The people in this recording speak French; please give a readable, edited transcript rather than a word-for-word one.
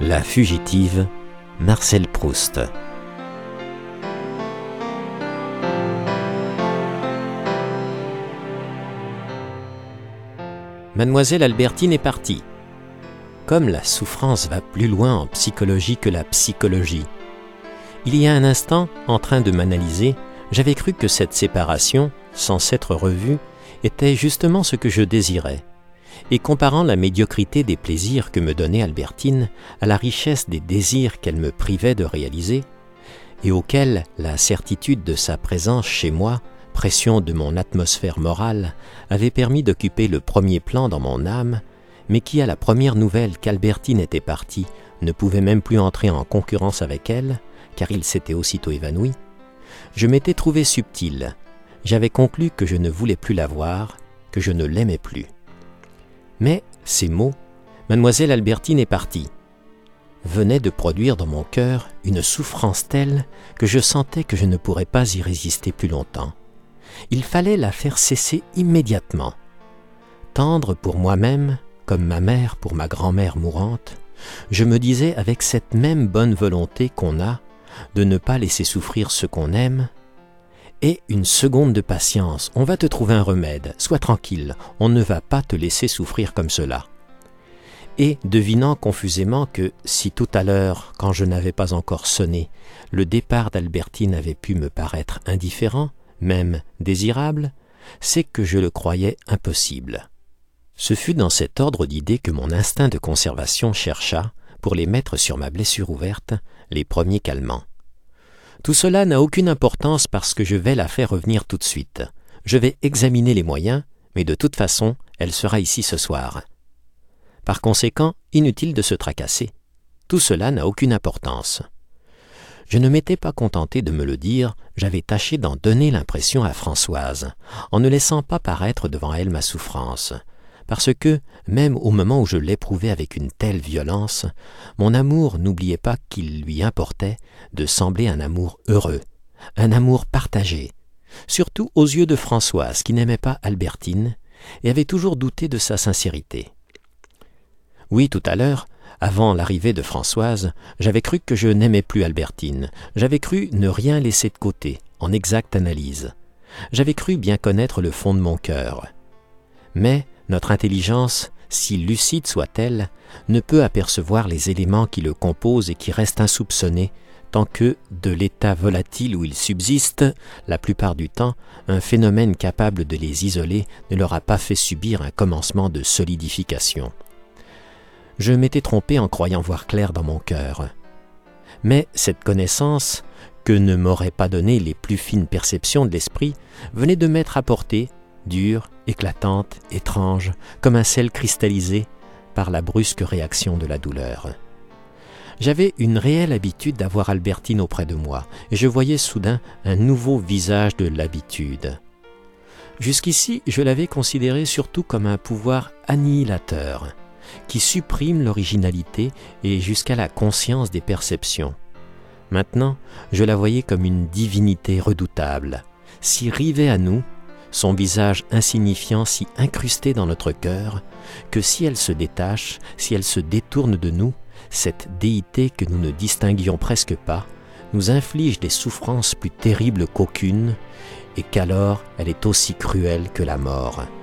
La fugitive, Marcel Proust. Mademoiselle Albertine est partie. Comme la souffrance va plus loin en psychologie que la psychologie. Il y a un instant, en train de m'analyser, j'avais cru que cette séparation, sans s'être revue, était justement ce que je désirais. Et comparant la médiocrité des plaisirs que me donnait Albertine à la richesse des désirs qu'elle me privait de réaliser, et auxquels la certitude de sa présence chez moi, pression de mon atmosphère morale, avait permis d'occuper le premier plan dans mon âme, mais qui, à la première nouvelle qu'Albertine était partie, ne pouvait même plus entrer en concurrence avec elle, car il s'était aussitôt évanoui, je m'étais trouvé subtil. J'avais conclu que je ne voulais plus la voir, que je ne l'aimais plus. Mais ces mots, Mademoiselle Albertine est partie, venaient de produire dans mon cœur une souffrance telle que je sentais que je ne pourrais pas y résister plus longtemps. Il fallait la faire cesser immédiatement. Tendre pour moi-même, comme ma mère pour ma grand-mère mourante, je me disais avec cette même bonne volonté qu'on a de ne pas laisser souffrir ce qu'on aime, et une seconde de patience, on va te trouver un remède, sois tranquille, on ne va pas te laisser souffrir comme cela. Et devinant confusément que si tout à l'heure, quand je n'avais pas encore sonné, le départ d'Albertine avait pu me paraître indifférent, même désirable, c'est que je le croyais impossible. Ce fut dans cet ordre d'idées que mon instinct de conservation chercha, pour les mettre sur ma blessure ouverte, les premiers calmants. Tout cela n'a aucune importance parce que je vais la faire revenir tout de suite. Je vais examiner les moyens, mais de toute façon, elle sera ici ce soir. Par conséquent, inutile de se tracasser. Tout cela n'a aucune importance. Je ne m'étais pas contenté de me le dire, j'avais tâché d'en donner l'impression à Françoise, en ne laissant pas paraître devant elle ma souffrance. Parce que, même au moment où je l'éprouvais avec une telle violence, mon amour n'oubliait pas qu'il lui importait de sembler un amour heureux, un amour partagé, surtout aux yeux de Françoise qui n'aimait pas Albertine et avait toujours douté de sa sincérité. Oui, tout à l'heure, avant l'arrivée de Françoise, j'avais cru que je n'aimais plus Albertine, j'avais cru ne rien laisser de côté, en exacte analyse. J'avais cru bien connaître le fond de mon cœur. Mais notre intelligence, si lucide soit-elle, ne peut apercevoir les éléments qui le composent et qui restent insoupçonnés, tant que, de l'état volatile où ils subsistent, la plupart du temps, un phénomène capable de les isoler ne leur a pas fait subir un commencement de solidification. Je m'étais trompé en croyant voir clair dans mon cœur. Mais cette connaissance, que ne m'auraient pas donné les plus fines perceptions de l'esprit, venait de m'être apportée, dure, éclatante, étrange, comme un sel cristallisé par la brusque réaction de la douleur. J'avais une réelle habitude d'avoir Albertine auprès de moi, et je voyais soudain un nouveau visage de l'habitude. Jusqu'ici, je l'avais considérée surtout comme un pouvoir annihilateur, qui supprime l'originalité et jusqu'à la conscience des perceptions. Maintenant, je la voyais comme une divinité redoutable, si rivée à nous, son visage insignifiant si incrusté dans notre cœur, que si elle se détache, si elle se détourne de nous, cette déité que nous ne distinguions presque pas, nous inflige des souffrances plus terribles qu'aucune, et qu'alors elle est aussi cruelle que la mort.